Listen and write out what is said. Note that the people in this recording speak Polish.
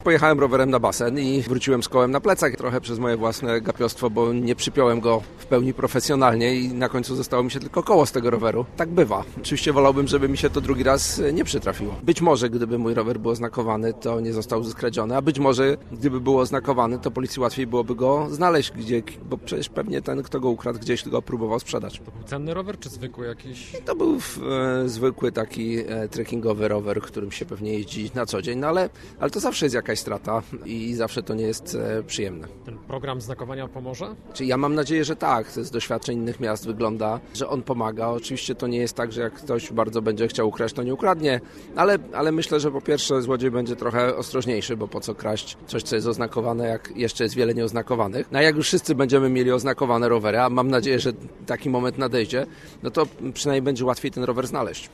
Pojechałem rowerem na basen i wróciłem z kołem na plecach. Trochę przez moje własne gapiostwo, bo nie przypiąłem go w pełni profesjonalnie i na końcu zostało mi się tylko koło z tego roweru. Tak bywa. Oczywiście wolałbym, żeby mi się to drugi raz nie przytrafiło. Być może, gdyby mój rower był oznakowany, to nie został skradziony, a być może, gdyby był oznakowany, to policji łatwiej byłoby go znaleźć, bo przecież pewnie ten, kto go ukradł, gdzieś go próbował sprzedać. To był cenny rower, czy zwykły jakiś? To był zwykły taki trekkingowy rower, którym się pewnie jeździ na co dzień, no ale to zawsze jest jakaś strata i zawsze to nie jest przyjemne. Ten program znakowania pomoże? Czyli ja mam nadzieję, że tak. To z doświadczeń innych miast wygląda, że on pomaga. Oczywiście to nie jest tak, że jak ktoś bardzo będzie chciał ukraść, to nie ukradnie, ale myślę, że po pierwsze złodziej będzie trochę ostrożniejszy, bo po co kraść coś, co jest oznakowane, jak jeszcze jest wiele nieoznakowanych. No a jak już wszyscy będziemy mieli oznakowane rowery, a mam nadzieję, że taki moment nadejdzie, no to przynajmniej będzie łatwiej ten rower znaleźć.